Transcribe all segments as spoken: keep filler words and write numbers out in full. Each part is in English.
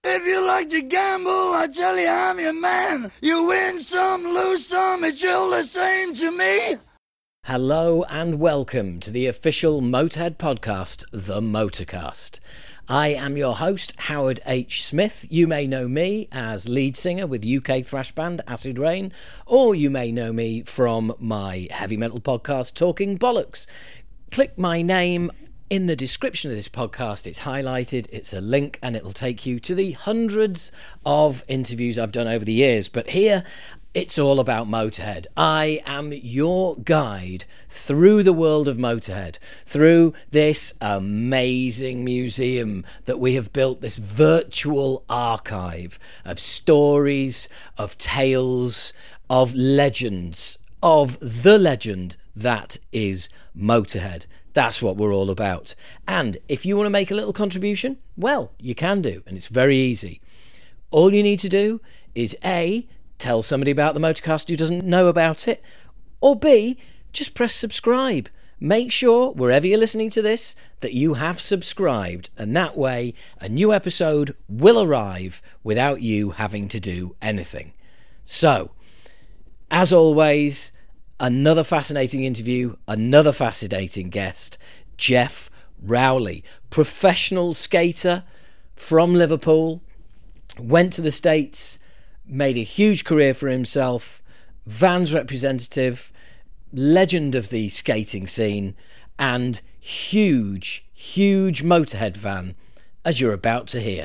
If you like to gamble, I tell you I'm your man. You win some, lose some, it's all the same to me. Hello and welcome to the official Motorhead podcast, The Motorcast. I am your host, Howard H. Smith. You may know me as lead singer with U K thrash band Acid Rain, or you may know me from my heavy metal podcast, Talking Bollocks. Click my name in the description of this podcast. It's highlighted, it's a link, and it'll take you to the hundreds of interviews I've done over the years. But here, it's all about Motorhead. I am your guide through the world of Motorhead, through this amazing museum that we have built, this virtual archive of stories, of tales, of legends, of the legend that is Motorhead. That's what we're all about. And if you want to make a little contribution, well, you can do, and it's very easy. All you need to do is A, tell somebody about the Motorcast who doesn't know about it, or B, just press subscribe. Make sure, wherever you're listening to this, that you have subscribed, and that way a new episode will arrive without you having to do anything. So, as always, another fascinating interview, another fascinating guest, Geoff Rowley, professional skater from Liverpool, went to the States, made a huge career for himself, Vans representative, legend of the skating scene, and huge, huge Motorhead fan, as you're about to hear.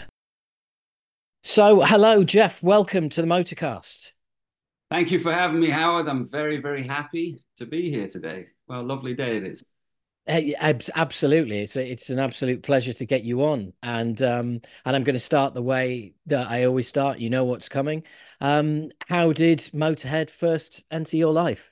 So, hello, Geoff. Welcome to the Motorcast. Thank you for having me, Howard. I'm very, very happy to be here today. Well, a lovely day it is. Hey, absolutely, it's a, it's an absolute pleasure to get you on, and um, and I'm going to start the way that I always start. You know what's coming. Um, how did Motorhead first enter your life?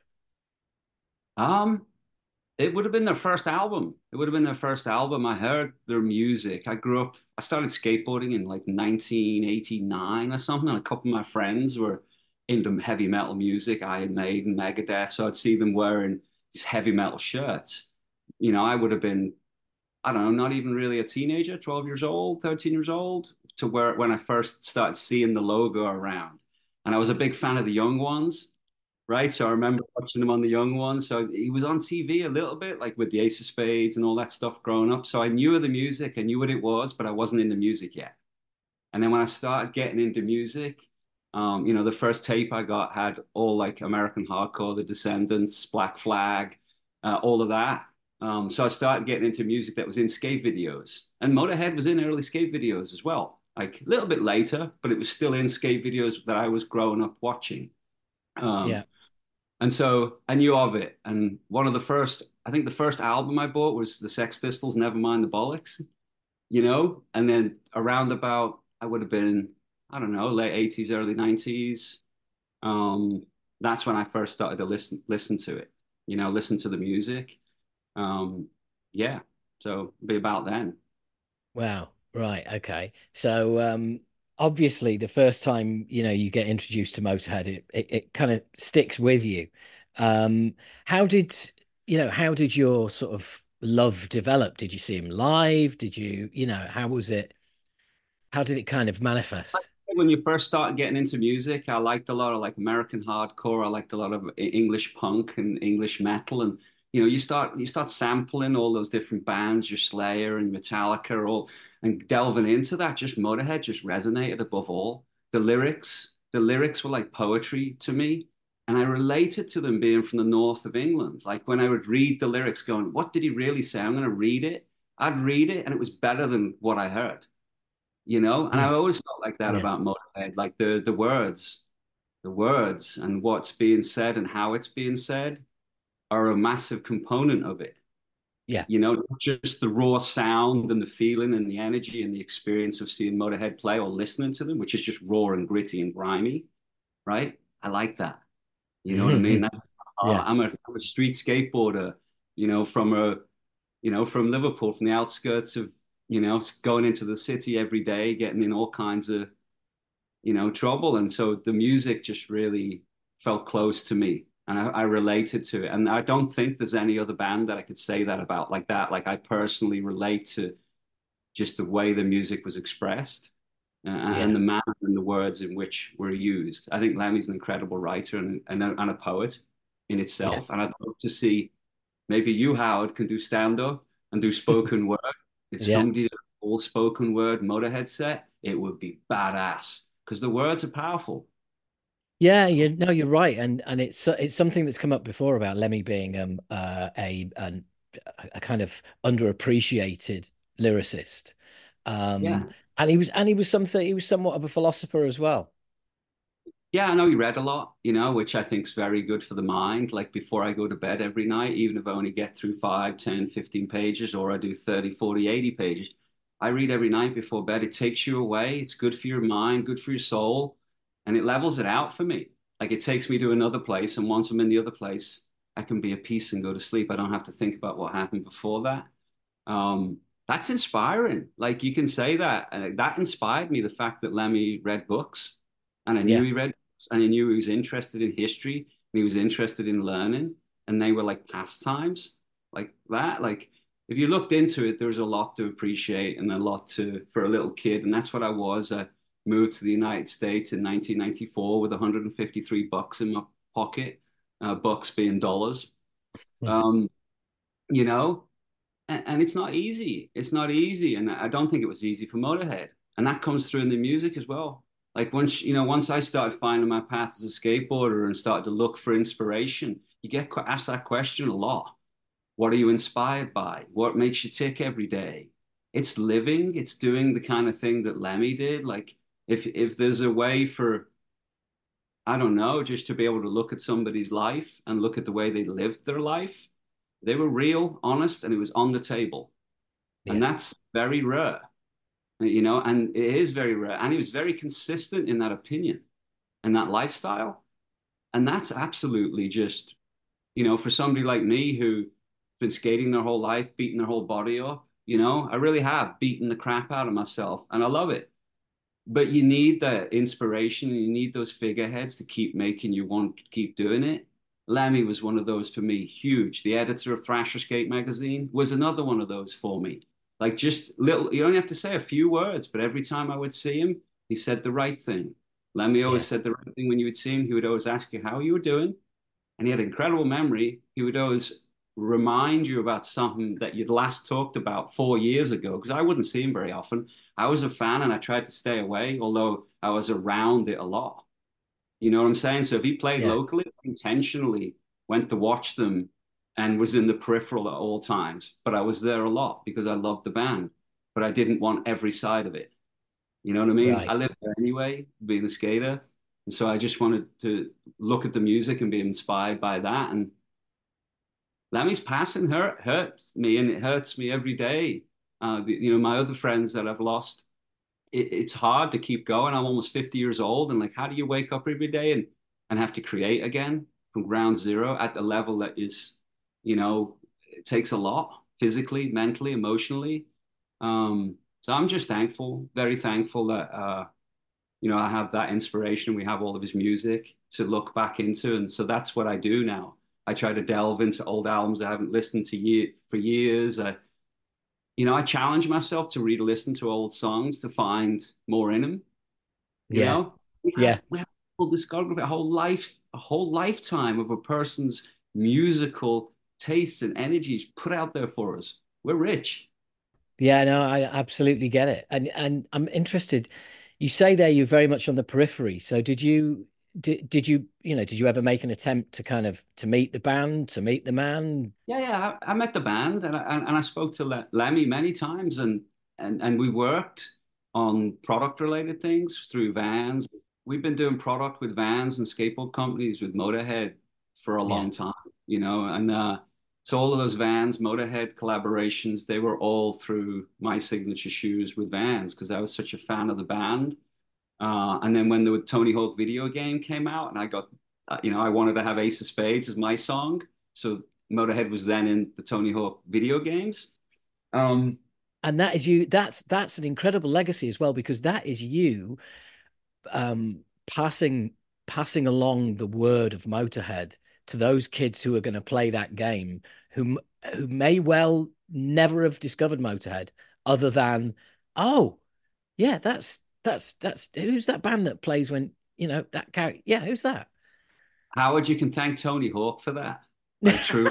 Um, it would have been their first album. It would have been their first album. I heard their music. I grew up. I started skateboarding in like nineteen eighty-nine or something. And a couple of my friends were into heavy metal music, Iron Maiden, Megadeth. So I'd see them wearing these heavy metal shirts. You know, I would have been, I don't know, not even really a teenager, twelve years old, thirteen years old, to where when I first started seeing the logo around. And I was a big fan of the Young Ones, right? So I remember watching them on the Young Ones. So he was on T V a little bit, like with the Ace of Spades and all that stuff growing up. So I knew of the music, I knew what it was, but I wasn't into music yet. And then when I started getting into music, um, you know, the first tape I got had all like American hardcore, The Descendants, Black Flag, uh, all of that. Um, so I started getting into music that was in skate videos, and Motorhead was in early skate videos as well, like a little bit later, but it was still in skate videos that I was growing up watching. Um, Yeah. And so I knew of it. And one of the first, I think the first album I bought was the Sex Pistols, Nevermind the Bollocks, you know, and then around about, I would have been, I don't know, late eighties, early nineties. Um, that's when I first started to listen, listen to it, you know, listen to the music. Um, yeah, so it'll be about then. Wow. Right. Okay. So, um, obviously, the first time you know you get introduced to Motorhead, it it, it kind of sticks with you. Um, how did you know? How did your sort of love develop? Did you see him live? Did you, you know, how was it? How did it kind of manifest? When you first started getting into music, I liked a lot of like American hardcore. I liked a lot of English punk and English metal, and you know, you start you start sampling all those different bands, your Slayer and Metallica, all and delving into that. Just Motorhead just resonated above all. The lyrics, the lyrics were like poetry to me, and I related to them being from the north of England. Like when I would read the lyrics, going, "What did he really say?" I'm going to read it. I'd read it, and it was better than what I heard. You know, and Hmm. I've always felt like that Yeah. about Motorhead, like the the words, the words and what's being said and how it's being said are a massive component of it. Yeah. You know, not just the raw sound and the feeling and the energy and the experience of seeing Motorhead play or listening to them, which is just raw and gritty and grimy, right? I like that. You know what I mean? That's, uh, Yeah. I'm a, I'm a street skateboarder, you know, from a, you know, from Liverpool, from the outskirts of, you know, going into the city every day, getting in all kinds of, you know, trouble. And so the music just really felt close to me, and I, I related to it. And I don't think there's any other band that I could say that about like that. Like I personally relate to just the way the music was expressed. uh, and Yeah. the manner and the words in which were used. I think Lemmy's an incredible writer and, and, a, and a poet in Yeah. itself. And I'd love to see maybe you, Howard, can do stand up and do spoken word. If Yeah. somebody did a full spoken word Motorhead set, it would be badass because the words are powerful. Yeah, you know, you're right, and and it's it's something that's come up before about Lemmy being um uh, a an, a kind of underappreciated lyricist, um, Yeah. and he was and he was something he was somewhat of a philosopher as well. Yeah, I know he read a lot, you know, which I think is very good for the mind. Like before I go to bed every night, even if I only get through five, ten, fifteen pages, or I do thirty, forty, eighty pages, I read every night before bed. It takes you away. It's good for your mind, good for your soul, and it levels it out for me. Like it takes me to another place, and once I'm in the other place, I can be at peace and go to sleep. I don't have to think about what happened before that. Um, that's inspiring. Like you can say that. And that inspired me, the fact that Lemmy read books and I knew Yeah, he read books and I knew he was interested in history and he was interested in learning. And they were like pastimes like that. Like if you looked into it, there was a lot to appreciate and a lot to for a little kid. And that's what I was. I moved to the United States in nineteen ninety-four with one hundred fifty-three bucks in my pocket, uh, bucks being dollars. Um, you know, and, and it's not easy. It's not easy, and I don't think it was easy for Motorhead, and that comes through in the music as well. Like once you know, once I started finding my path as a skateboarder and started to look for inspiration, you get asked that question a lot. What are you inspired by? What makes you tick every day? It's living. It's doing the kind of thing that Lemmy did. Like if if there's a way for I don't know, just to be able to look at somebody's life and look at the way they lived their life, they were real, honest, and it was on the table. And yeah, that's very rare, you know, and it is very rare. And he was very consistent in that opinion and that lifestyle. And that's absolutely just, you know, for somebody like me who's been skating their whole life, beating their whole body up, you know, I really have beaten the crap out of myself and I love it. But you need that inspiration and you need those figureheads to keep making you want to keep doing it. Lemmy was one of those for me, huge. The editor of Thrasher Skate magazine was another one of those for me. Like just little, you only have to say a few words, but every time I would see him, he said the right thing. Lemmy always yeah, said the right thing when you would see him. He would always ask you how you were doing. And he had incredible memory. He would always remind you about something that you'd last talked about four years ago, because I wouldn't see him very often. I was a fan and I tried to stay away, although I was around it a lot. You know what I'm saying? So if he played yeah, locally, intentionally went to watch them and was in the peripheral at all times. But I was there a lot because I loved the band, but I didn't want every side of it. You know what I mean? I right. lived there anyway, being a skater. And so I just wanted to look at the music and be inspired by that. And Lemmy's passing hurt hurts me, and it hurts me every day. Uh, you know, my other friends that I've lost, it, it's hard to keep going. I'm almost fifty years old, and like, how do you wake up every day and and have to create again from ground zero at the level that is, you know, it takes a lot physically, mentally, emotionally. Um, so I'm just thankful, very thankful that uh, you know, I have that inspiration. We have all of his music to look back into, and so that's what I do now. I try to delve into old albums I haven't listened to year, for years. I, you know, I challenge myself to re-listen to old songs to find more in them. You Yeah, know, we yeah. have we have a whole discography, a whole life, a whole lifetime of a person's musical tastes and energies put out there for us. We're rich. Yeah, no, I absolutely get it. And and I'm interested. You say there you're very much on the periphery. So did you did, did you, you know, did you ever make an attempt to kind of to meet the band, to meet the man? Yeah, yeah. I, I met the band and I, and, and I spoke to Le- Lemmy many times, and and and we worked on product related things through Vans. We've been doing product with Vans and skateboard companies with Motorhead for a Yeah. long time, you know, and uh, so all of those Vans Motorhead collaborations, they were all through my signature shoes with Vans because I was such a fan of the band. Uh, and then when the Tony Hawk video game came out, and I got, uh, you know, I wanted to have Ace of Spades as my song. So Motorhead was then in the Tony Hawk video games. Um, And that is you, that's that's an incredible legacy as well, because that is you um passing passing along the word of Motorhead to those kids who are going to play that game, who who may well never have discovered Motorhead other than, oh, yeah, that's That's that's who's that band that plays when you know that character? Yeah, who's that? Howard, you can thank Tony Hawk for that. Like, true.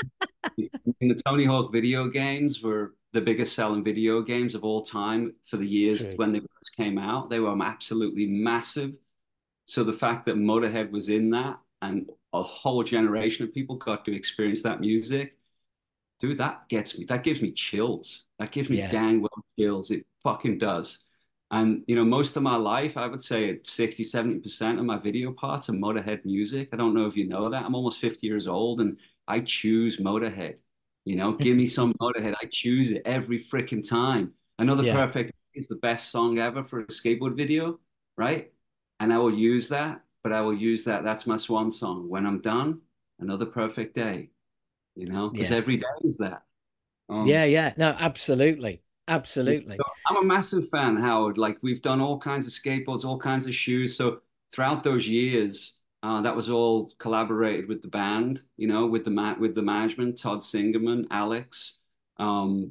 In the Tony Hawk video games were the biggest selling video games of all time for the years True. when they first came out. They were absolutely massive. So the fact that Motorhead was in that and a whole generation of people got to experience that music, dude, that gets me, that gives me chills. That gives me Yeah. dang well chills. It fucking does. And, you know, most of my life, I would say sixty, seventy percent of my video parts are Motorhead music. I don't know if you know that. I'm almost fifty years old and I choose Motorhead. You know, give me some Motorhead. I choose it every freaking time. Another Yeah. Perfect is the best song ever for a skateboard video, right? And I will use that, but I will use that. That's my swan song. When I'm done, another perfect day, you know, because Yeah. every day is that. Um, Yeah. Yeah. No, absolutely. yeah, Absolutely. so I'm a massive fan, Howard. Like we've done all kinds of skateboards, all kinds of shoes. So throughout those years, uh, that was all collaborated with the band, you know, with the ma with the management, Todd Singerman, Alex, um,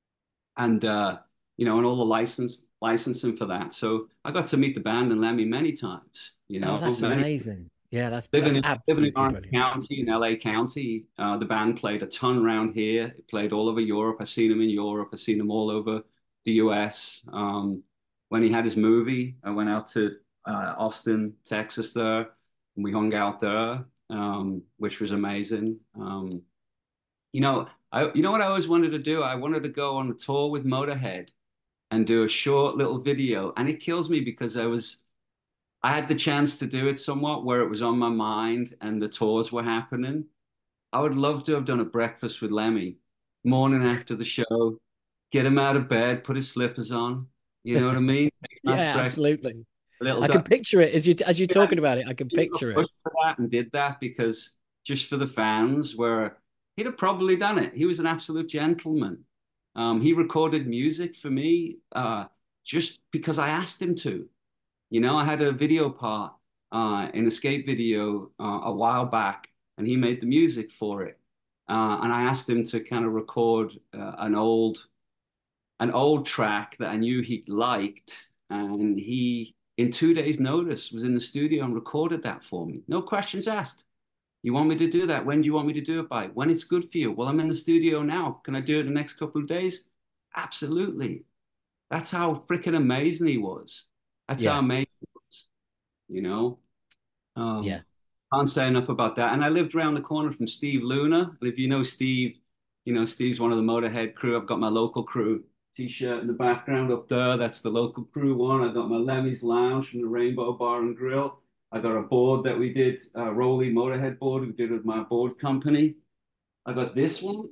and uh, you know, and all the license licensing for that. So I got to meet the band and Lemmy many times, you Oh, know, that's many amazing. Yeah, that's that's living in living in absolutely Orange brilliant. County in L A County. Uh, the band played a ton around here. It played all over Europe. I've seen him in Europe. I've seen him all over the U S. Um, when he had his movie, I went out to uh, Austin, Texas there, and we hung out there, um, which was amazing. Um, you know, I you know what I always wanted to do? I wanted to go on a tour with Motorhead and do a short little video, and it kills me because I was I had the chance to do it somewhat where it was on my mind and the tours were happening. I would love to have done a breakfast with Lemmy, morning after the show, get him out of bed, put his slippers on. You know what I mean? Take him out for Yeah, breakfast, absolutely. a little I can duck. picture it as you as you're Yeah, talking about it. I can he got picture it. pushed for that and did that because just for the fans, where he'd have probably done it. He was an absolute gentleman. Um, he recorded music for me uh, just because I asked him to. You know, I had a video part uh, in a skate video uh, a while back, and he made the music for it. Uh, and I asked him to kind of record uh, an old an old track that I knew he liked, and he, in two days' notice, was in the studio and recorded that for me. No questions asked. You want me to do that? When do you want me to do it by? When it's good for you? Well, I'm in the studio now. Can I do it the next couple of days? Absolutely. That's how freaking amazing he was. That's how Yeah, amazing he was, you know? Um, yeah. can't say enough about that. And I lived around the corner from Steve Luna. And if you know Steve, you know, Steve's one of the Motorhead crew. I've got my local crew t-shirt in the background up there. That's the local crew one. I've got my Lemmy's Lounge from the Rainbow Bar and Grill. I got a board that we did, a Rolly Motorhead board we did with my board company. I got this one.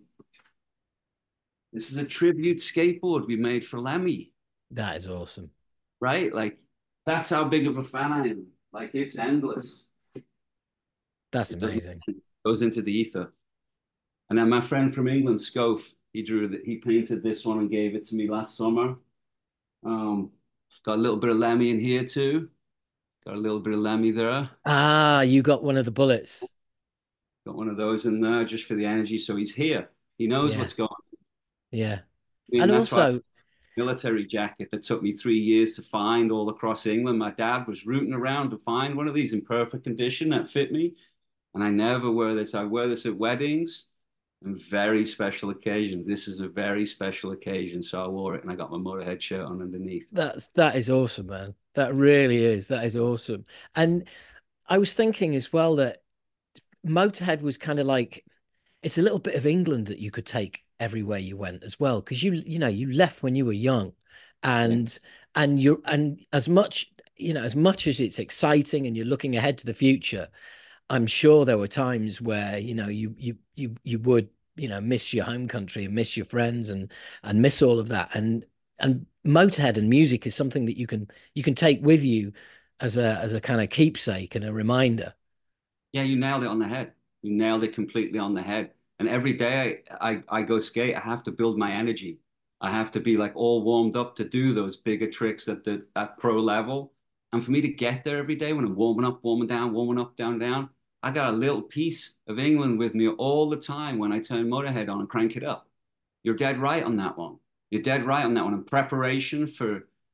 This is a tribute skateboard we made for Lemmy, That is awesome. right? Like, that's how big of a fan I am. Like, it's endless. That's It doesn't amazing. it goes into the ether. And then my friend from England, Scof, he drew that he painted this one and gave it to me last summer. Um, got a little bit of Lemmy in here too. Got a little bit of Lemmy there. Ah, you got one of the bullets. Got one of those in there just for the energy. So he's here. He knows Yeah, what's going on. yeah. I mean, And that's why also, military jacket that took me three years to find all across England. My dad was rooting around to find one of these in perfect condition that fit me. And I never wear this. I wear this at weddings and very special occasions. This is a very special occasion. So I wore it and I got my Motorhead shirt on underneath. that's that is awesome, man. That really is. That is awesome. And I was thinking as well that Motorhead was kind of like it's a little bit of England that you could take everywhere you went as well, because you you know you left when you were young, Yeah. and and you're and as much you know as much as it's exciting and you're looking ahead to the future, I'm sure there were times where you know you you you you would you know miss your home country and miss your friends and and miss all of that, and and Motorhead and music is something that you can you can take with you as a as a kind of keepsake and a reminder. Yeah, you nailed it on the head. You nailed it completely on the head. And every day I, I, I go skate, I have to build my energy. I have to be like all warmed up to do those bigger tricks at the at pro level. And for me to get there every day when I'm warming up, warming down, warming up, down, down, I got a little piece of England with me all the time when I turn Motorhead on and crank it up. You're dead right on that one. You're dead right on that one. In preparation for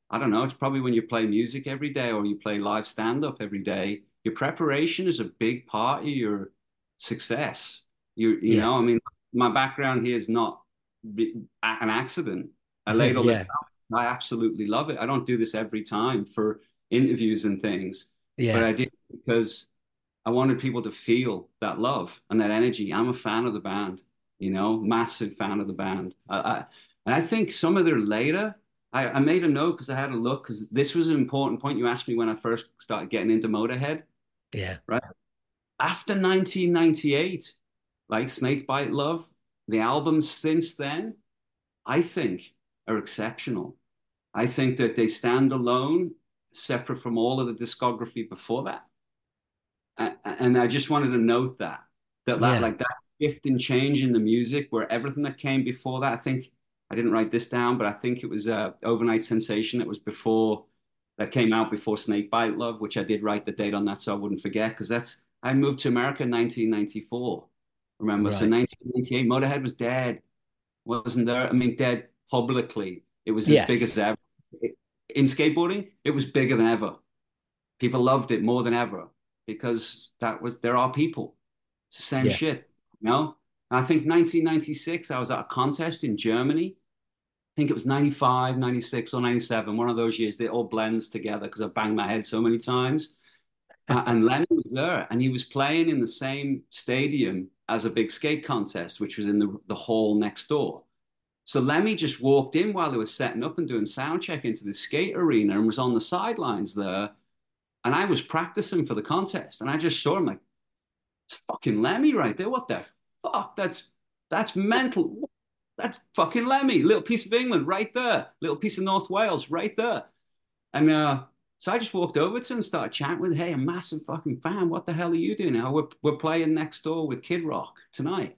I don't know, it's probably when you play music every day or you play live stand-up every day, your preparation is a big part of your success. You you Yeah. know, I mean, my background here is not an accident. I laid all this Yeah. out. I absolutely love it. I don't do this every time for interviews and things, but Yeah. I did because I wanted people to feel that love and that energy. I'm a fan of the band, you know, massive fan of the band. I, I, and I think some of their later, I, I made a note because I had a look because this was an important point you asked me when I first started getting into Motorhead, Yeah. right? After nineteen ninety-eight, like Snakebite Love, the albums since then, I think are exceptional. I think that they stand alone, separate from all of the discography before that. And I just wanted to note that that that Yeah. like that shift and change in the music, where everything that came before that, I think I didn't write this down, but I think it was uh, Overnight Sensation that was before that came out before Snakebite Love, which I did write the date on that so I wouldn't forget because that's I moved to America in nineteen ninety-four. Remember, so Right. nineteen ninety-eight, Motorhead was dead, wasn't there? I mean, dead publicly. It was as big Yes. as ever. In skateboarding, it was bigger than ever. People loved it more than ever because that was there are people. It's the same Yeah. shit, you know? And I think nineteen ninety-six, I was at a contest in Germany. I think it was ninety-five, ninety-six, or ninety-seven, one of those years. It all blends together because I banged my head so many times. Uh, and Lemmy was there, and he was playing in the same stadium as a big skate contest, which was in the, the hall next door. So Lemmy just walked in while they were setting up and doing sound check into the skate arena and was on the sidelines there. And I was practicing for the contest, and I just saw him like, it's fucking Lemmy right there. What the fuck? That's that's mental. That's fucking Lemmy. Little piece of England right there. Little piece of North Wales right there. And uh, so I just walked over to him and started chatting with, hey, a massive fucking fan. What the hell are you doing now? We're we're playing next door with Kid Rock tonight.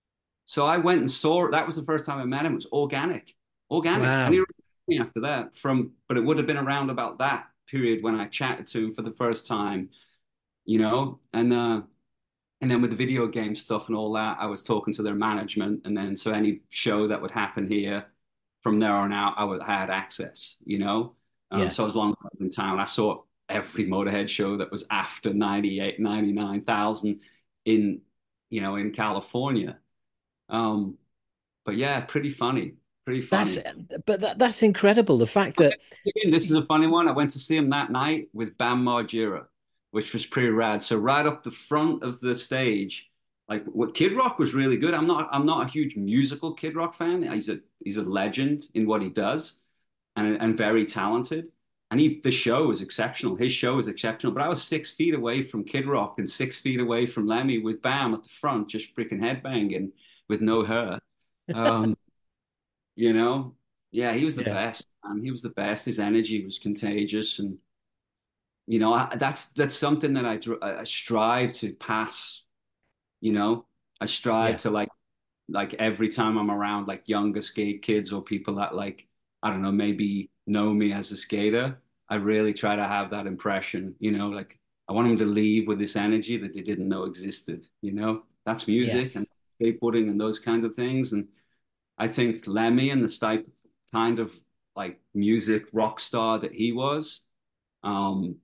So I went and saw it. That was the first time I met him. It was organic, organic. And he Wow. remembered me after that from, but it would have been around about that period when I chatted to him for the first time, you know, and uh, and then with the video game stuff and all that, I was talking to their management, and then so any show that would happen here from there on out, I would I had access, you know. Um, Yeah. so as long as I was in town, I saw every Motorhead show that was after ninety-eight, ninety-nine thousand in, you know, in California. Um, but yeah, pretty funny, pretty That's funny. but that, that's incredible. The fact that Again, this is a funny one. I went to see him that night with Bam Margera, which was pretty rad. So right up the front of the stage, like what Kid Rock was really good. I'm not I'm not a huge musical Kid Rock fan. He's a he's a legend in what he does and and very talented. And he the show was exceptional. His show was exceptional. But I was six feet away from Kid Rock and six feet away from Lemmy with Bam at the front, just freaking headbanging with no hair. Um, you know, yeah, he was the yeah. best. Um, he was the best. His energy was contagious, and you know, I, that's that's something that I, dr- I strive to pass. You know, I strive Yeah. to like like every time I'm around like younger skate kids or people that like I don't know maybe know me as a skater. I really try to have that impression. You know, like I want them to leave with this energy that they didn't know existed. You know, that's music and Yes. skateboarding and those kind of things, and I think Lemmy and the type kind of like music rock star that he was, um,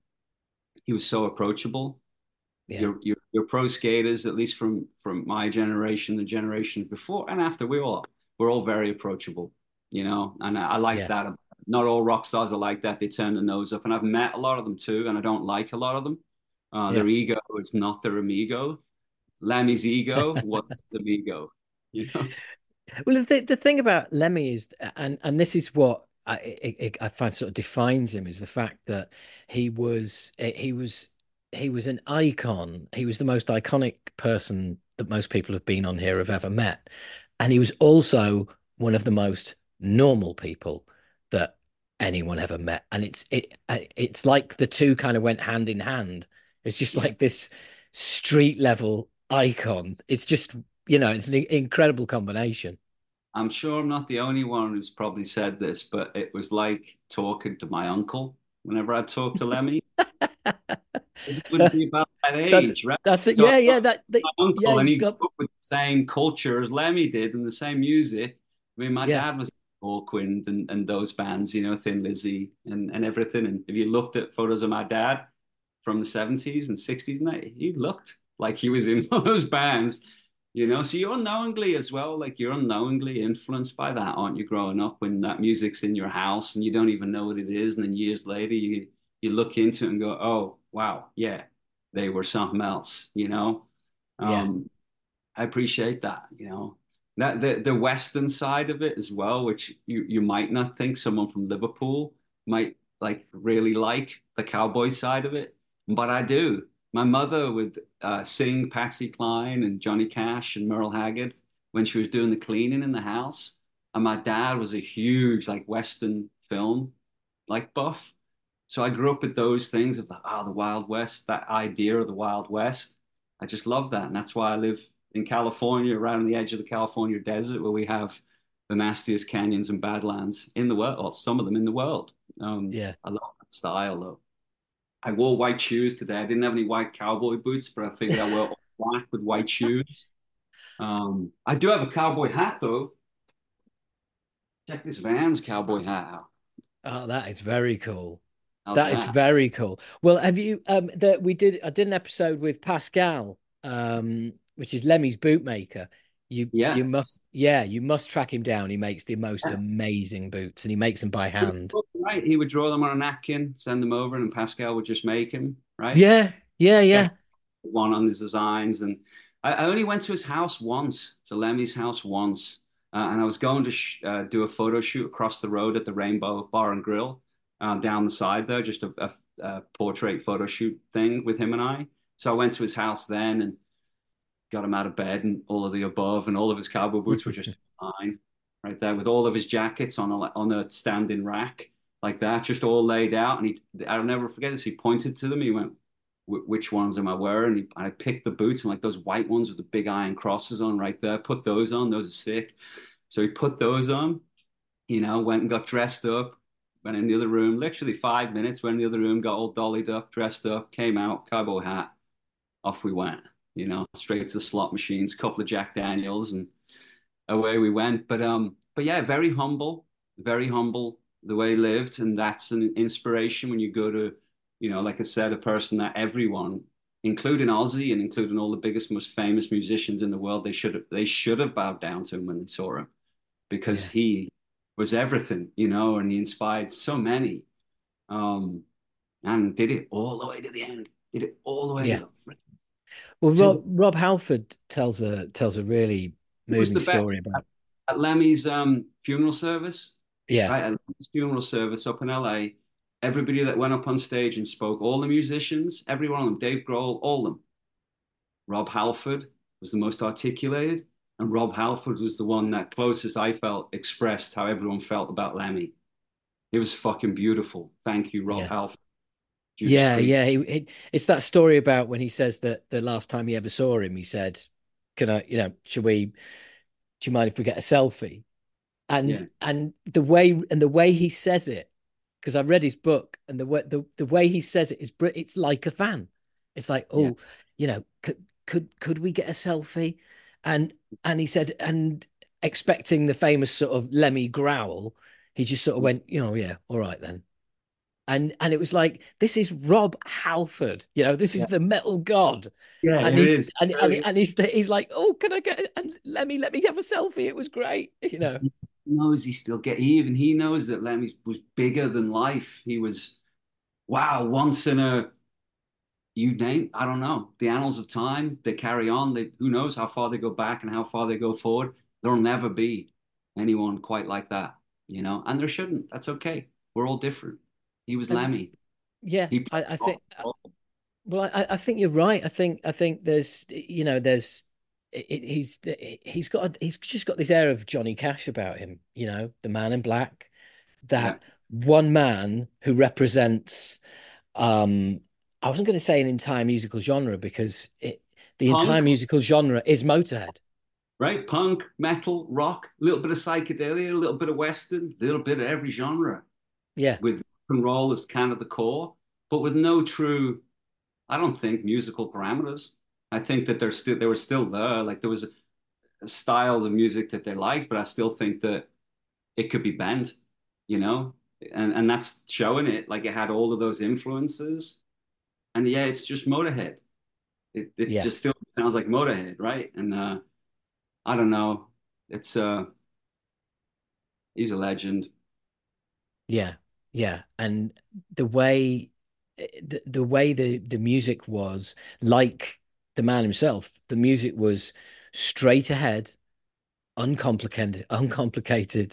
he was so approachable. Yeah. Your your your pro skaters, at least from from my generation, the generation before and after, we all we're all very approachable, you know, and I, I like Yeah. that. Not all rock stars are like that. They turn the nose up, and I've met a lot of them too, and I don't like a lot of them. Uh, Yeah. their ego is not their amigo. Lemmy's ego was the amigo, you know. Well, the, the thing about Lemmy is, and and this is what I it, it, I find sort of defines him, is the fact that he was he was he was an icon. He was the most iconic person that most people have been on here have ever met, and he was also one of the most normal people that anyone ever met. And it's it it's like the two kind of went hand in hand. It's just Yeah. like this street level icon. It's just you know, it's an incredible combination. I'm sure I'm not the only one who's probably said this, but it was like talking to my uncle whenever I talk to Lemmy. It wouldn't be about that That's age, right? that's it. So I Yeah, yeah. talked to That, that my yeah, uncle, and you he grew got up with the same culture as Lemmy did and the same music. I mean, my yeah, dad was Hawkwind and, and those bands, you know, Thin Lizzy and, and everything. And if you looked at photos of my dad from the seventies and sixties, and that, he looked like he was in one of those bands, you know. So you're unknowingly as well, like you're unknowingly influenced by that, aren't you, growing up when that music's in your house and you don't even know what it is. And then years later, you, you look into it and go, oh, wow, yeah, they were something else, you know. Yeah. Um, I appreciate that, you know. That the the Western side of it as well, which you you might not think someone from Liverpool might like really like the cowboy side of it, but I do. My mother would uh, sing Patsy Cline and Johnny Cash and Merle Haggard when she was doing the cleaning in the house, and my dad was a huge like Western film like buff. So I grew up with those things of the, oh, the Wild West, that idea of the Wild West. I just love that. And that's why I live in California, around the edge of the California desert, where we have the nastiest canyons and badlands in the world, or some of them in the world. Um, Yeah. I love that style, though. I wore white shoes today. I didn't have any white cowboy boots, but I figured I wear all black with white shoes. Um, I do have a cowboy hat, though. Check this Vans cowboy hat out. Oh, that is very cool. How's That is that? very cool. Well, have you um that we did I did an episode with Pascal, um, which is Lemmy's bootmaker. You you Yeah. must yeah, you must track him down. He makes the most Yeah. amazing boots and he makes them by hand. Right. He would draw them on a napkin, send them over, and Pascal would just make them, right? Yeah, yeah, Yeah. yeah. One on his designs. And I, I only went to his house once, to Lemmy's house once. Uh, and I was going to sh uh, do a photo shoot across the road at the Rainbow Bar and Grill, uh, down the side there, just a, a, a portrait photo shoot thing with him and I. So I went to his house then and got him out of bed and all of the above, and all of his cowboy boots were just fine right there with all of his jackets on a on a standing rack like that, just all laid out. And he, I'll never forget this. He pointed to them. He went, "Which ones am I wearing?" And he, I picked the boots. I'm like, those white ones with the big iron crosses on right there. Put those on. Those are sick. So he put those on. You know, went and got dressed up. Went in the other room. Literally five minutes. Went in the other room. Got all dollied up, dressed up. Came out, cowboy hat. Off we went, you know, straight to the slot machines, couple of Jack Daniels, and away we went. But um, but yeah, very humble, very humble the way he lived, and that's an inspiration when you go to, you know, like I said, a person that everyone, including Ozzy and including all the biggest, most famous musicians in the world, they should have they should have bowed down to him when they saw him, because Yeah. he was everything, you know, and he inspired so many, um, and did it all the way to the end. Did it all the way to Yeah. the Well, to Rob the Rob Halford tells a tells a really It was moving the best story about at Lemmy's um, funeral service, yeah, right? At Lemmy's funeral service up in L A, everybody that went up on stage and spoke, all the musicians, every one of them, Dave Grohl, all of them. Rob Halford was the most articulated, and Rob Halford was the one that closest I felt expressed how everyone felt about Lemmy. It was fucking beautiful. Thank you, Rob yeah. Halford. Judas Yeah, Priest. yeah. He, he, it's that story about when he says that the last time he ever saw him, he said, "Can I, you know, should we, do you mind if we get a selfie?" And Yeah, and the way and the way he says it, because I read his book, and the way the, the way he says it is, it's like a fan. It's like, yeah, oh, you know, could could could we get a selfie? And and he said, and expecting the famous sort of Lemmy growl, he just sort of went, you know, yeah, all right then. And and it was like, this is Rob Halford, you know, this is yeah. the metal god. Yeah, And it he's is. and and, Really, and he's he's like, oh, can I get and let me let me have a selfie? It was great, you know. he knows he still get he even he knows that Lemmy was bigger than life. He was wow, once in a you name, I don't know, the annals of time, they carry on. They, who knows how far they go back and how far they go forward. There'll never be anyone quite like that, you know, and there shouldn't. That's okay. We're all different. He was And Lemmy. yeah, He I, I played think well, I, I think you're right. I think I think there's you know there's it, he's he's got he's just got this air of Johnny Cash about him. You know, the man in black, yeah, that one man who represents. Um, I wasn't going to say an entire musical genre because it the entire punk, musical genre is Motorhead. right? Punk, metal, rock, a little bit of psychedelia, a little bit of Western, a little bit of every genre Yeah, with rock and roll as kind of the core, but with no true, I don't think, musical parameters. I think that they're still they were still there. Like there was styles of music that they liked, but I still think that it could be bent, you know, and and that's showing it. Like it had all of those influences, and yeah, it's just Motorhead. It it's Yeah, just still sounds like Motorhead, right? And uh, I don't know, it's uh, he's a legend. yeah, yeah. And the way the, the way the the music was, like the man himself, the music was straight ahead, uncomplicated, uncomplicated,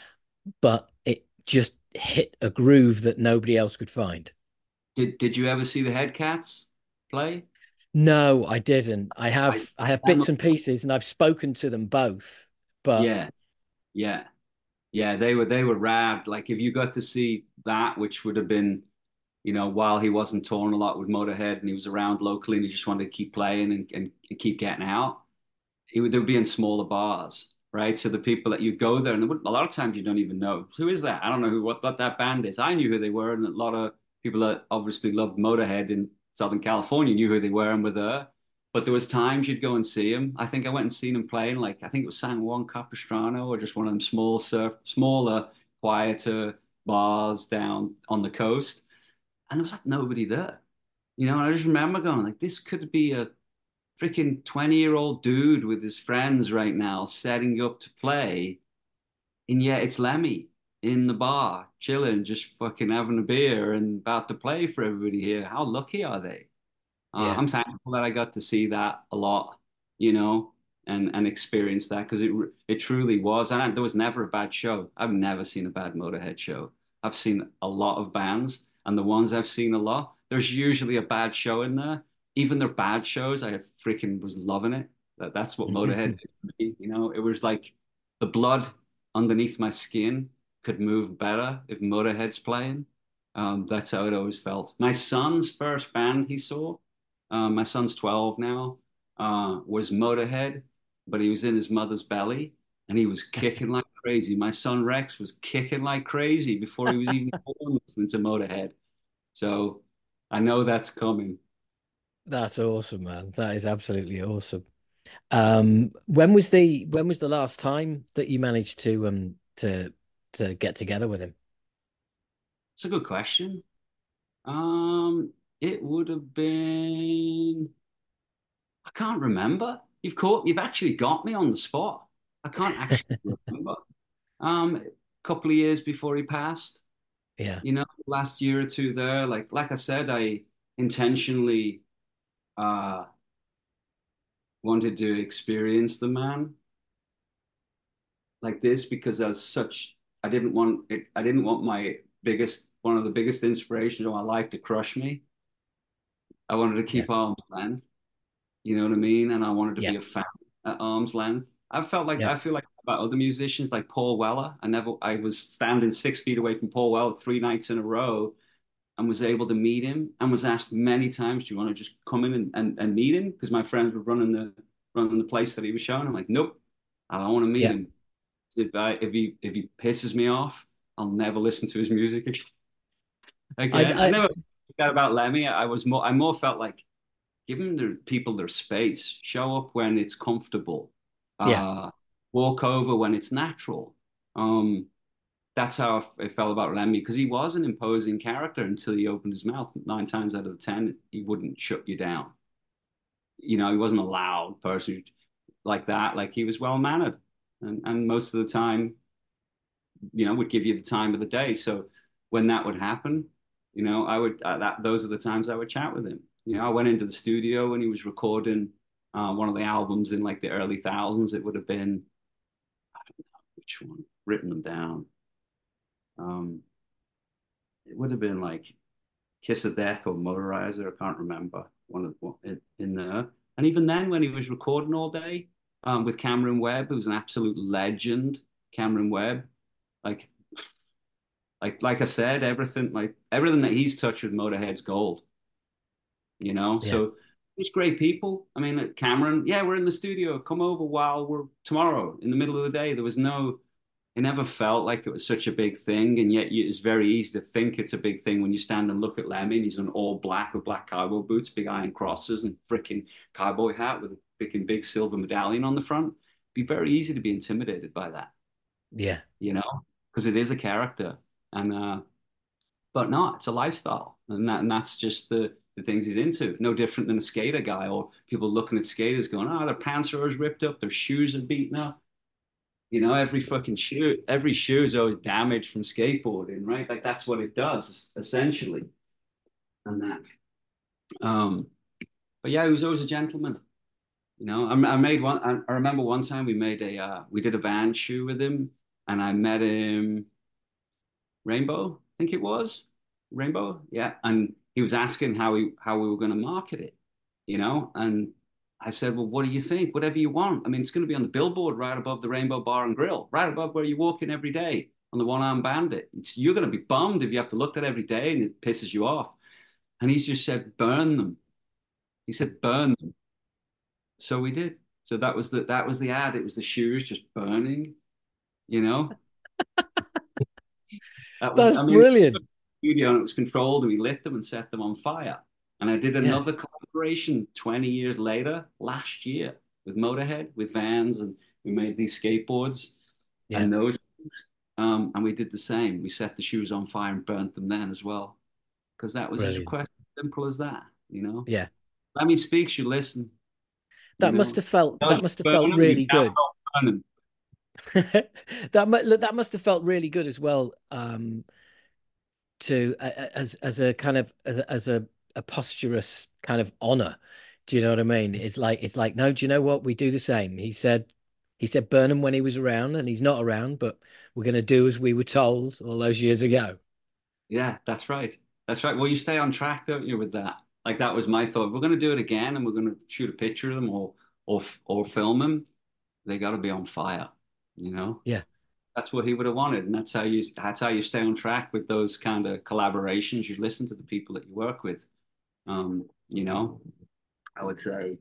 but it just hit a groove that nobody else could find. Did did you ever see the Headcats play? No, I didn't. I I have I have bits and pieces, and I've spoken to them both, but yeah, yeah. Yeah, they were they were rad. Like if you got to see that, which would have been, you know, while he wasn't touring a lot with Motorhead and he was around locally and he just wanted to keep playing and, and, and keep getting out, he would they would be in smaller bars, right? So the people that you go there and would, a lot of times you don't even know who is that. I don't know who what, what that band is. I knew who they were, and a lot of people that obviously loved Motorhead in Southern California knew who they were and were there. But there was times you'd go and see him. I think I went and seen him playing, like I think it was San Juan Capistrano or just one of them small surf, smaller, quieter bars down on the coast, and there was like nobody there. You know, and I just remember going like, this could be a freaking twenty year old dude with his friends right now setting up to play. And yet it's Lemmy in the bar, chilling, just fucking having a beer and about to play for everybody here. How lucky are they? Uh, yeah, I'm thankful that I got to see that a lot, you know, and and experience that because it it truly was. And I, there was never a bad show. I've never seen a bad Motorhead show. I've seen a lot of bands, and the ones I've seen a lot, there's usually a bad show in there. Even their bad shows, I freaking was loving it. That that's what Motorhead did for me. You know, it was like the blood underneath my skin could move better if Motorhead's playing. Um, that's how it always felt. My son's first band he saw, uh, my son's twelve now, uh, was Motorhead, but he was in his mother's belly and he was kicking like crazy. My son Rex was kicking like crazy before he was even born listening to Motorhead. So I know that's coming. that's awesome, man. That is absolutely awesome. Um, when was the when was the last time that you managed to um to to get together with him? It's a good question. Um, it would have been, I can't remember. You've caught, you've actually got me on the spot. I can't actually remember. Um, a couple of years before he passed, Yeah, you know, last year or two there. Like, like I said, I intentionally uh wanted to experience the man like this because as such, I didn't want it. I didn't want my biggest, one of the biggest inspirations of my life to crush me. I wanted to yeah, keep arm's length. You know what I mean? And I wanted to yeah, be a fan at arm's length. I felt like yeah, I feel like about other musicians like Paul Weller. I never I was standing six feet away from Paul Weller three nights in a row and was able to meet him and was asked many times, do you want to just come in and, and, and meet him? Because my friends were running the running the place that he was showing. I'm like, nope, I don't want to meet yeah. him. If I if he if he pisses me off, I'll never listen to his music I, again. I I never forgot about Lemmy. I was more I more felt like giving the people their space, show up when it's comfortable, yeah, uh, walk over when it's natural. Um, that's how it felt about Lemmy because he was an imposing character until he opened his mouth. Nine times out of the ten, he wouldn't shut you down. You know, he wasn't a loud person like that. Like he was well mannered, and and most of the time, you know, would give you the time of the day. So when that would happen, you know, I would uh, that those are the times I would chat with him. You know, I went into the studio when he was recording uh, one of the albums in like the early thousands. It would have been which one? Written them down. Um, it would have been like Kiss of Death or Motorizer. I can't remember one of one in, in there. And even then, when he was recording all day um, with Cameron Webb, who's an absolute legend, Cameron Webb, like like like I said, everything like everything that he's touched with Motorhead's gold, you know. yeah, So just great people. I mean, like Cameron, yeah, we're in the studio. Come over while we're tomorrow in the middle of the day. There was no, it never felt like it was such a big thing, and yet you, it's very easy to think it's a big thing when you stand and look at Lemmy. And he's in all black with black cowboy boots, big iron crosses, and freaking cowboy hat with a freaking big silver medallion on the front. It'd be very easy to be intimidated by that, yeah. you know. because it is a character. And uh, but no, it's a lifestyle, and that and that's just the the things he's into. No different than a skater guy or people looking at skaters going, oh, their pants are always ripped up, their shoes are beaten up. You know, every fucking shoe, every shoe is always damaged from skateboarding, right? Like that's what it does essentially. And that, um, but yeah, he was always a gentleman. You know, I, I made one. I, I remember one time we made a, uh, we did a van shoe with him, and I met him Rainbow, I think it was Rainbow, yeah. And he was asking how we how we were going to market it, you know. And I said, well, what do you think? Whatever you want. I mean, it's going to be on the billboard right above the Rainbow Bar and Grill, right above where you walk in every day on the One Arm Bandit. It's, you're going to be bummed if you have to look at it every day and it pisses you off. And he's just said, burn them. He said, burn them. So we did. So that was the that was the ad. It was the shoes just burning, you know. That was, That's I mean, brilliant. studio and it was controlled and we lit them and set them on fire. And I did Yeah, another collaboration twenty years later, last year, with Motorhead, with Vans, and we made these skateboards yeah, and those things. Um, and we did the same. We set the shoes on fire and burnt them then as well. Because that was his brilliant. request. Simple as that, you know. Yeah, Lemmy speaks, you listen, you that must know. have felt that Don't must have burn felt them, you really can't good. burn them. that mu- look, that must have felt really good as well. Um, to uh, as as a kind of as a, as a, a posthumous kind of honor. Do you know what I mean? It's like it's like no. Do you know what we do the same? He said he said Burnham when he was around, and he's not around, but we're going to do as we were told all those years ago. Yeah, that's right. That's right. Well, you stay on track, don't you, with that? Like that was my thought. We're going to do it again, and we're going to shoot a picture of them or or or film them. They got to be on fire, you know. Yeah, That's what he would have wanted, and that's how you that's how you stay on track with those kind of collaborations. You listen to the people that you work with. Um, you know, I would say,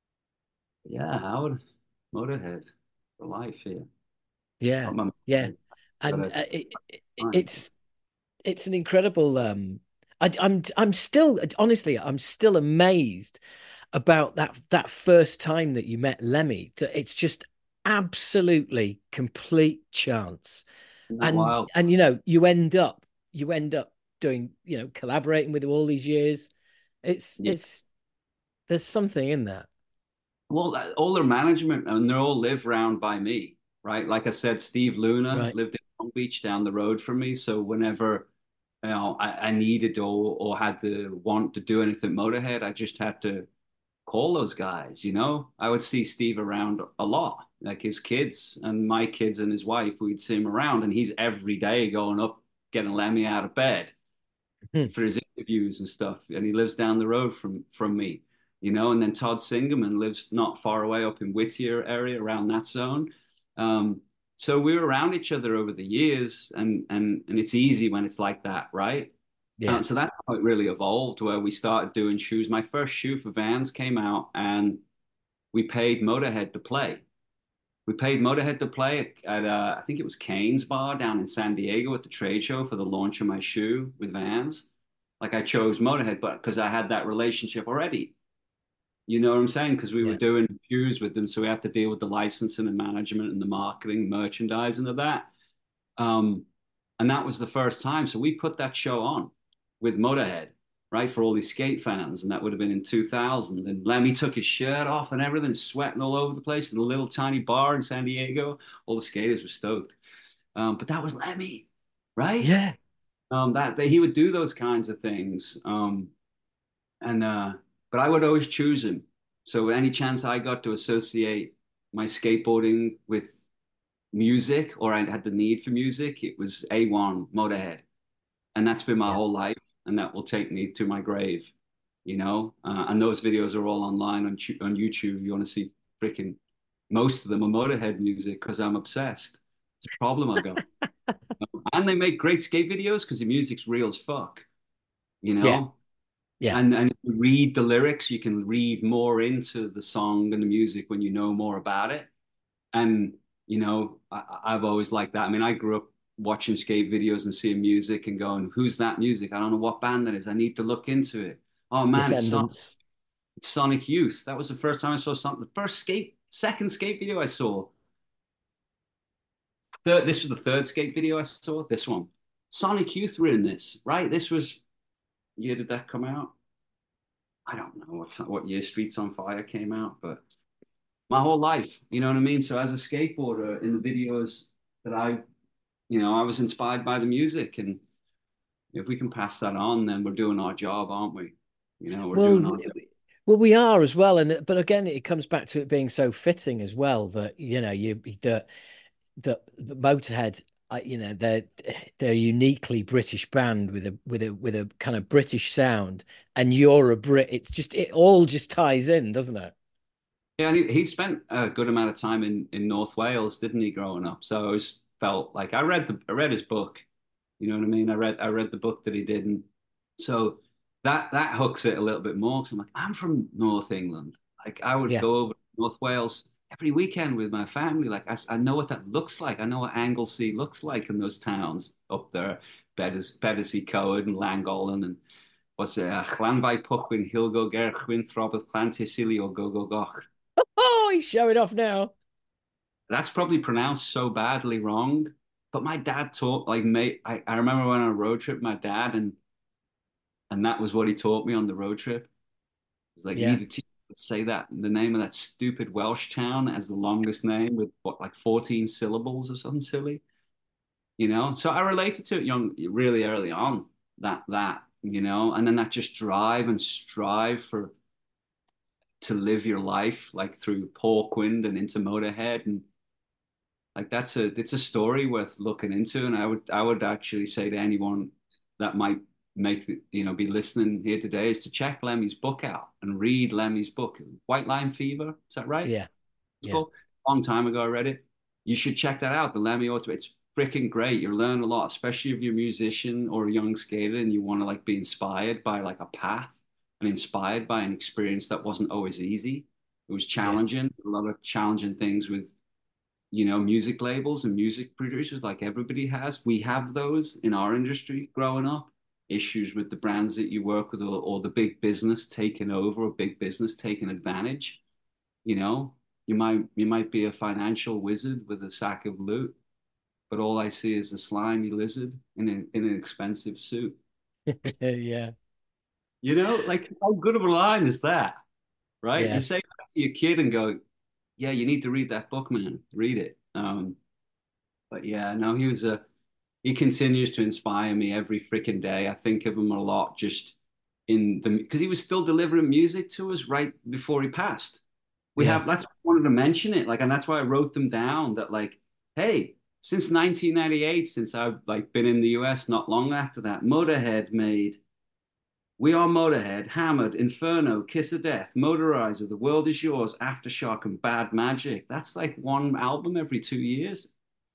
yeah, Howard, Motorhead for life here. yeah, Got my, yeah, got and a uh, it, it, mind. it's it's an incredible. Um, I, I'm I'm still honestly I'm still amazed about that that first time that you met Lemmy. That it's just absolutely complete chance. Isn't that and wild? and you know you end up you end up doing you know collaborating with him all these years. It's Yeah. it's there's something in that. Well, uh, all their management and they all live round by me, right? Like I said, Steve Luna Right. lived in Long Beach down the road from me. So whenever you know I, I needed or or had to want to do anything Motorhead, I just had to call those guys. You know, I would see Steve around a lot, like his kids and my kids and his wife. We'd see him around, and he's every day going up, getting Lemmy out of bed Hmm. for his interviews and stuff. And he lives down the road from from me, you know. And then Todd Singerman lives not far away up in Whittier area around that zone. Um, so we were around each other over the years, and and and it's easy when it's like that, right? Yeah. Uh, so that's how it really evolved, where we started doing shoes. My first shoe for Vans came out, and we paid Motorhead to play. We paid Motorhead to play at, uh, I think it was Kane's Bar down in San Diego at the trade show for the launch of my shoe with Vans. Like I chose Motorhead, but because I had that relationship already. You know what I'm saying? Because we were Yeah. doing shoes with them, so we had to deal with the licensing and management and the marketing, merchandising of that. Um, and that was the first time. So we put that show on with Motorhead, right, for all these skate fans. And that would have been in two thousand. And Lemmy took his shirt off and everything, sweating all over the place in a little tiny bar in San Diego. All the skaters were stoked. Um, but that was Lemmy, right? Yeah. Um, that, that he would do those kinds of things. Um, and uh, but I would always choose him. So any chance I got to associate my skateboarding with music or I had the need for music, it was A one Motorhead. And that's been my Yeah. whole life. And that will take me to my grave, you know? Uh, and those videos are all online on, on YouTube. You want to see freaking most of them are Motorhead music because I'm obsessed. It's a problem I got. And they make great skate videos because the music's real as fuck, you Yeah. know? Yeah. And and if you read the lyrics, you can read more into the song and the music when you know more about it. And you know, I, I've always liked that. I mean, I grew up watching skate videos and seeing music and going, "Who's that music? I don't know what band that is. I need to look into it." Oh man, it's Sonic, Descendants. it's Sonic Youth. That was the first time I saw something. The first skate, second skate video I saw. third, this was the third skate video I saw. This one, Sonic Youth were in this, right? This was year did that come out? I don't know what what year Streets on Fire came out, but my whole life, you know what I mean? So as a skateboarder in the videos that I, you know, I was inspired by the music. And if we can pass that on, then we're doing our job, aren't we? You know, we're Well, doing our w- job. well, we are as well, and but again, it comes back to it being so fitting as well that you know you that that Motorhead, I- you know, they're they're a uniquely British band with a with a with a kind of British sound, and you're a Brit. It's just it all just ties in, doesn't it? Yeah, and he, he spent a good amount of time in in North Wales, didn't he, growing up? So I always felt like I read the I read his book. You know what I mean? I read I read the book that he did, and so that that hooks it a little bit more. Because I'm like, I'm from North England. Like I would Yeah, go over to North Wales every weekend with my family. Like I, I know what that looks like. I know what Anglesey looks like in those towns up there, Bedders, Beddersea Coed and Llangollen and what's it? Uh, Llanfair Pwllgwyn, Hilgo Gerchwyn, Throbbeth Llantysilio, Go Go Goch. oh, he's showing off now. That's probably pronounced so badly wrong. But my dad taught like mate. I, I remember when on a road trip, my dad and and that was what he taught me on the road trip. It was like you need Yeah, to teach, say that the name of that stupid Welsh town that has the longest name with what like fourteen syllables or something silly, you know. So I related to it young, really early on. That that you know, and then that just drive and strive for to live your life like through Porkwind and into Motorhead and like that's a it's a story worth looking into. And I would I would actually say to anyone that might make the, you know be listening here today is to check Lemmy's book out and read Lemmy's book, White Line Fever. Is that right? yeah, His yeah, book. A long time ago I read it. You should check that out. The Lemmy Auto. It's freaking great. You learn a lot, especially if you're a musician or a young skater and you want to like be inspired by like a path and inspired by an experience that wasn't always easy. It was yeah, challenging. A lot of challenging things with you know, music labels and music producers like everybody has. We have those in our industry growing up, issues with the brands that you work with or, or the big business taking over or big business taking advantage. You know, you might you might be a financial wizard with a sack of loot, but all I see is a slimy lizard in, a, in an expensive suit. yeah, You know, like how good of a line is that, right? You yeah. say that to your kid and go, yeah, you need to read that book, man. Read it. Um, But yeah, no, he was a he continues to inspire me every freaking day. I think of him a lot just in the because he was still delivering music to us right before he passed. We Yeah. have that's why I wanted to mention it. Like, and that's why I wrote them down that like, hey, since nineteen ninety-eight, since I've like been in the U S not long after that, Motorhead made We Are Motorhead, Hammered, Inferno, Kiss of Death, Motorizer, The World Is Yours, Aftershock, and Bad Magic. That's like one album every two years.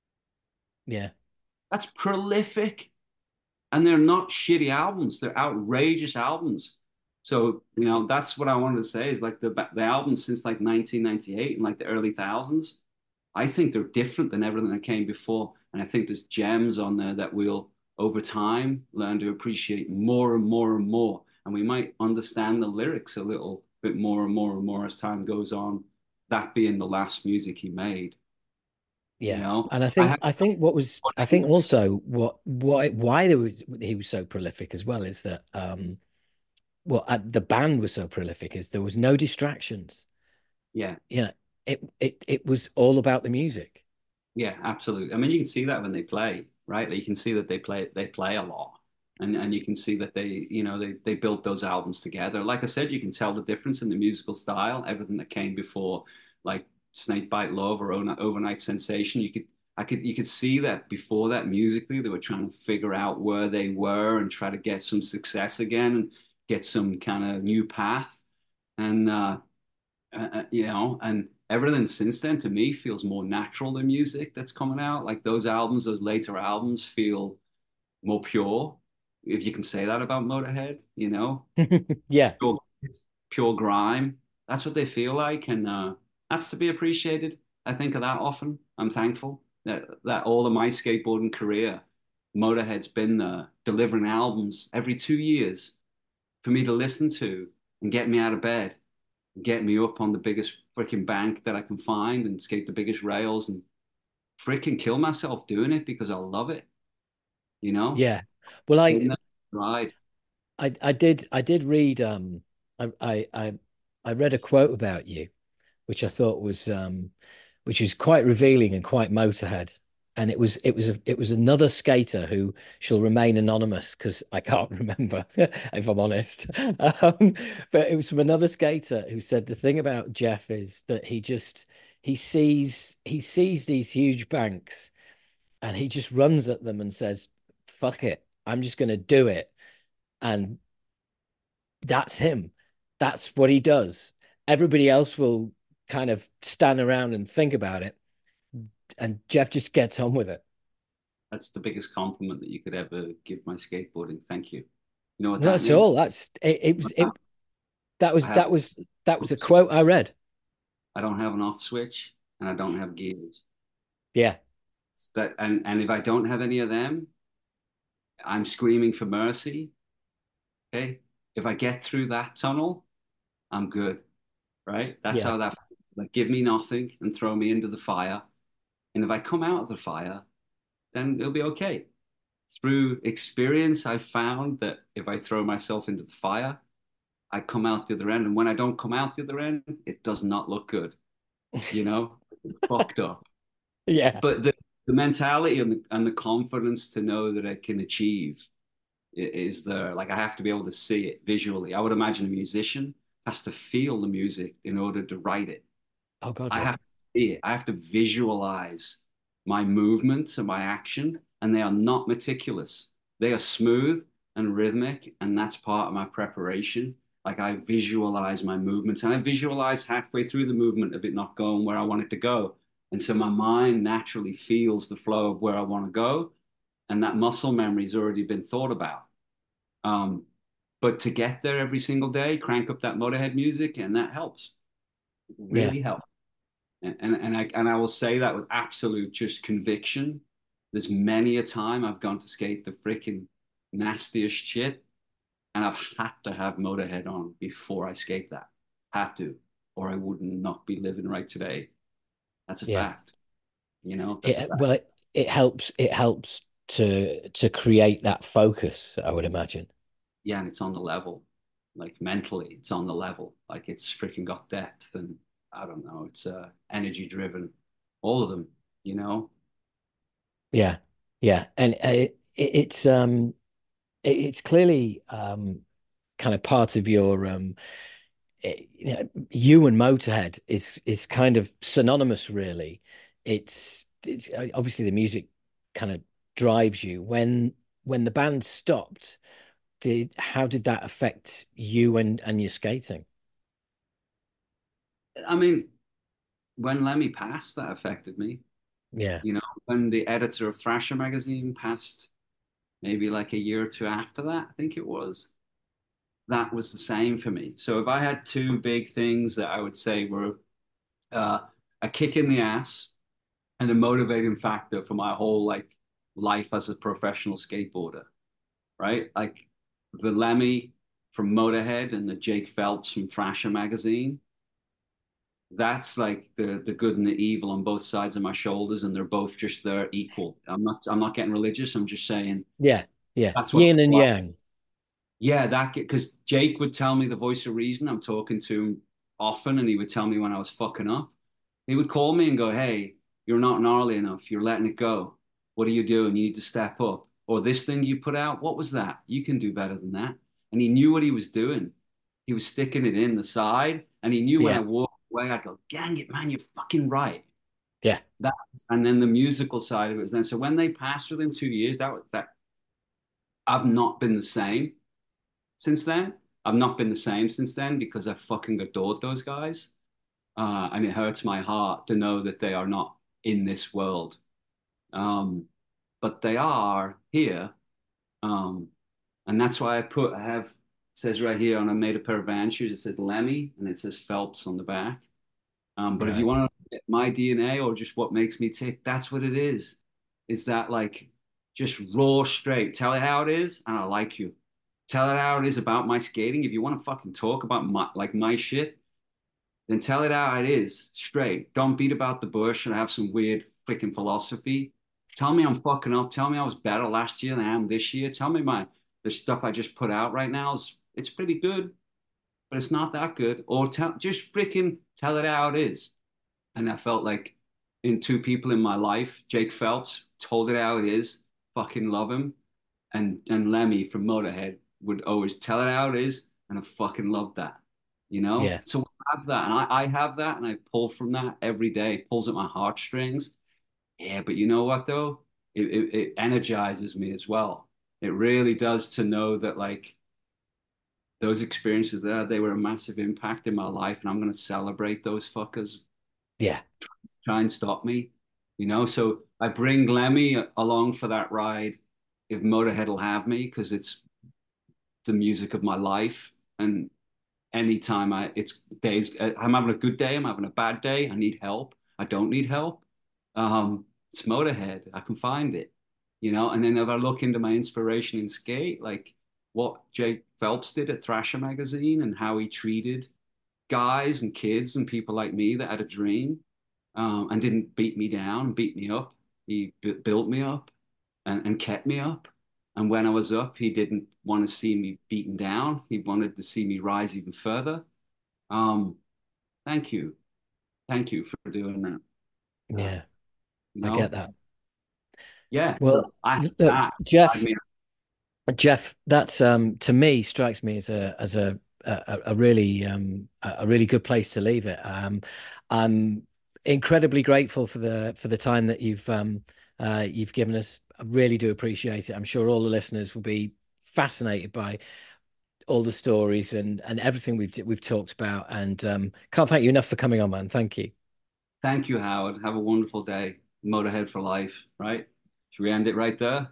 Yeah. That's prolific. And they're not shitty albums. They're outrageous albums. So, you know, that's what I wanted to say is like the the albums since like nineteen ninety-eight and like the early thousands, I think they're different than everything that came before. And I think there's gems on there that we'll over time learn to appreciate more and more and more. And we might understand the lyrics a little bit more and more and more as time goes on, that being the last music he made, you Yeah. know. And I I think have I think what was I think also what why why there was he was so prolific as well is that um well uh, the band was so prolific is there was no distractions. yeah. You know, it it it was all about the music. Yeah, absolutely. I mean, you can see that when they play, right? You can see that they play they play a lot, and and you can see that they, you know, they they built those albums together. Like I said, you can tell the difference in the musical style. Everything that came before, like Snakebite Love or Overnight Sensation, you could I could you could see that before that musically they were trying to figure out where they were and try to get some success again and get some kind of new path. And uh, uh, uh, you know, and everything since then to me feels more natural than music that's coming out. Like those albums, those later albums feel more pure, if you can say that about Motorhead, you know, Yeah. pure, pure grime. That's what they feel like, and uh, that's to be appreciated. I think of that often. I'm thankful that that all of my skateboarding career, Motorhead's been there delivering albums every two years for me to listen to and get me out of bed get me up on the biggest freaking bank that I can find and skate the biggest rails. And freaking kill myself doing it because I love it, you know? Yeah. Well, It's I been that ride. I I did I did read um I I I I read a quote about you, which I thought was um which is quite revealing and quite Motorhead. And it was it was a, it was another skater who shall remain anonymous because I can't remember if I'm honest. Um, but it was from another skater who said the thing about Jeff is that he just he sees he sees these huge banks and he just runs at them and says, "Fuck it, I'm just going to do it." And that's him. That's what he does. Everybody else will kind of stand around and think about it, and Jeff just gets on with it. That's the biggest compliment that you could ever give my skateboarding. Thank you. You know what Not that at means? all. That's it, it was it that I was have that was that was a quote I read. I don't have an off switch and I don't have gears. Yeah. It's that and and if I don't have any of them, I'm screaming for mercy. Okay. If I get through that tunnel, I'm good. Right? That's Yeah. how that like give me nothing and throw me into the fire. And if I come out of the fire, then it'll be okay. Through experience, I found that if I throw myself into the fire, I come out the other end. And when I don't come out the other end, it does not look good. You know, it's fucked up. Yeah. But the, the mentality and the, and the confidence to know that I can achieve is there. Like I have to be able to see it visually. I would imagine a musician has to feel the music in order to write it. Oh God, I yeah. have to see it. I have to visualize my movements and my action, and they are not meticulous. They are smooth and rhythmic, and that's part of my preparation. Like I visualize my movements, and I visualize halfway through the movement of it not going where I want it to go. And so my mind naturally feels the flow of where I want to go, and that muscle memory's already been thought about. Um, but to get there every single day, crank up that Motorhead music, and that helps. It Yeah. really helps. And, and, and I and I will say that with absolute just conviction. There's many a time I've gone to skate the freaking nastiest shit, and I've had to have Motorhead on before I skate that. Had to, or I would not be living right today. That's a Yeah. fact. You know, that's a It fact. well it, it helps it helps to to create that focus, I would imagine. Yeah, and it's on the level. Like mentally, it's on the level. Like it's freaking got depth, and I don't know, it's uh energy driven. All of them, you know. Yeah. Yeah. And uh, it, it's um it, it's clearly um kind of part of your um it, you know, you and Motorhead is is kind of synonymous, really. It's it's uh, obviously the music kind of drives you. When when the band stopped, did how did that affect you and and your skating? I mean, when Lemmy passed, that affected me. Yeah, You know, when the editor of Thrasher magazine passed, maybe like a year or two after that, I think it was, that was the same for me. So if I had two big things that I would say were uh, a kick in the ass and a motivating factor for my whole like life as a professional skateboarder, right? Like the Lemmy from Motorhead and the Jake Phelps from Thrasher magazine, that's like the the good and the evil on both sides of my shoulders, and they're both just there equal. I'm not I'm not getting religious. I'm just saying yeah, yeah. that's what Yin it's and like. yang. Yeah, that because Jake would tell me the voice of reason. I'm talking to him often, and he would tell me when I was fucking up. He would call me and go, "Hey, you're not gnarly enough. You're letting it go. What are you doing? You need to step up." Or this thing you put out, what was that? You can do better than that. And he knew what he was doing. He was sticking it in the side, and he knew when I Yeah, walked away, I'd go, "Dang it, man, you're fucking right." yeah, That and then the musical side of it was then. So when they passed within two years, that that I've not been the same since then. I've not been the same since then because I fucking adored those guys. Uh, and it hurts my heart to know that they are not in this world. Um, but they are here. Um, and that's why I put, I have, it says right here on I made a pair of Vans shoes, it says Lemmy and it says Phelps on the back. Um, but if you right. want to get my D N A or just what makes me tick, that's what it is. Is that like just raw straight, tell it how it is, and I like you. Tell it how it is about my skating. If you want to fucking talk about my like my shit, then tell it how it is straight. Don't beat about the bush and have some weird freaking philosophy. Tell me I'm fucking up. Tell me I was better last year than I am this year. Tell me my the stuff I just put out right now is it's pretty good, but it's not that good. Or tell just freaking tell it how it is. And I felt like in two people in my life, Jake Phelps told it how it is, fucking love him, and and Lemmy from Motorhead would always tell it how it is, and I fucking loved that, you know. Yeah. So I have that, and I, I have that, and I pull from that every day. It pulls at my heartstrings. Yeah, but you know what though? It, it it energizes me as well. It really does to know that like those experiences there, they were a massive impact in my life, and I'm gonna celebrate those fuckers. Yeah. Try and stop me, you know. So I bring Lemmy along for that ride if Motorhead will have me, because it's the music of my life. And anytime I, it's days, I'm having a good day, I'm having a bad day, I need help, I don't need help. Um, it's Motorhead, I can find it, you know. And then if I look into my inspiration in skate, like what Jake Phelps did at Thrasher magazine and how he treated guys and kids and people like me that had a dream, um, and didn't beat me down, beat me up. He b- built me up and, and kept me up. And when I was up, he didn't want to see me beaten down. He wanted to see me rise even further. Um, thank you. Thank you for doing that. Yeah. Uh, you I know? get that. Yeah. Well, I, look, that, Jeff, I mean, Jeff, that's um, to me strikes me as a as a a, a really um, a really good place to leave it. Um, I'm incredibly grateful for the for the time that you've um, uh, you've given us. I really do appreciate it. I'm sure all the listeners will be fascinated by all the stories and and everything we've we've talked about. And um, can't thank you enough for coming on, man. Thank you. thank you, Howard. Have a wonderful day. Motorhead for life, right? Should we end it right there?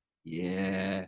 Yeah.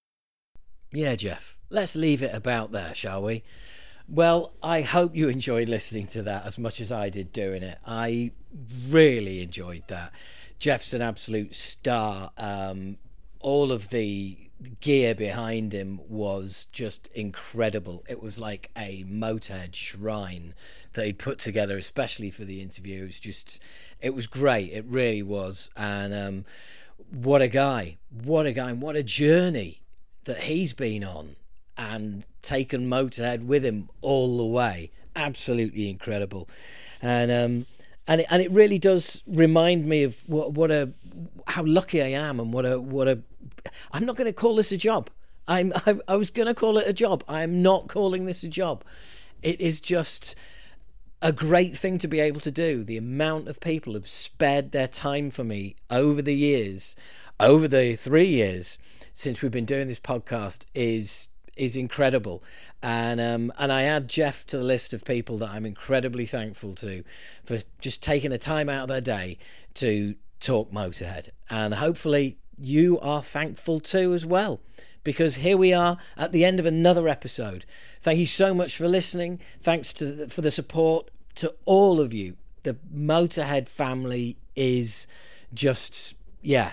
Yeah, Jeff. Let's leave it about there, shall we? Well, I hope you enjoyed listening to that as much as I did doing it. I really enjoyed that. Jeff's an absolute star. Um, all of the gear behind him was just incredible. It was like a Motorhead shrine that he'd put together, especially for the interview. It was just, it was great. It really was. And um, what a guy. What a guy. What a journey that he's been on and taken Motorhead with him all the way. Absolutely incredible. And um and it, and it really does remind me of what what a how lucky I am, and what a what a I'm not going to call this a job. I'm I, I was going to call it a job. I'm not calling this a job. It is just a great thing to be able to do. The amount of people have spared their time for me over the years, over the three years since we've been doing this podcast is is incredible. And um, and I add Jeff to the list of people that I'm incredibly thankful to for just taking the time out of their day to talk Motorhead. And hopefully you are thankful too as well, because here we are at the end of another episode. Thank you so much for listening. Thanks to the, for the support to all of you. The Motorhead family is just, yeah,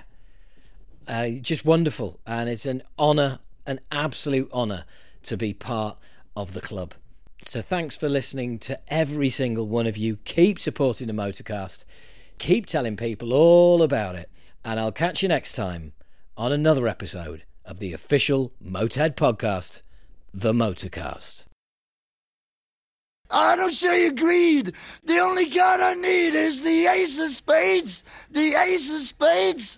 uh, just wonderful. And it's an honour, an absolute honour to be part of the club. So thanks for listening to every single one of you. Keep supporting the Motorcast. Keep telling people all about it. And I'll catch you next time on another episode of the official Motorhead podcast, The Motorcast. I don't show you greed. The only card I need is the ace of spades. The ace of spades.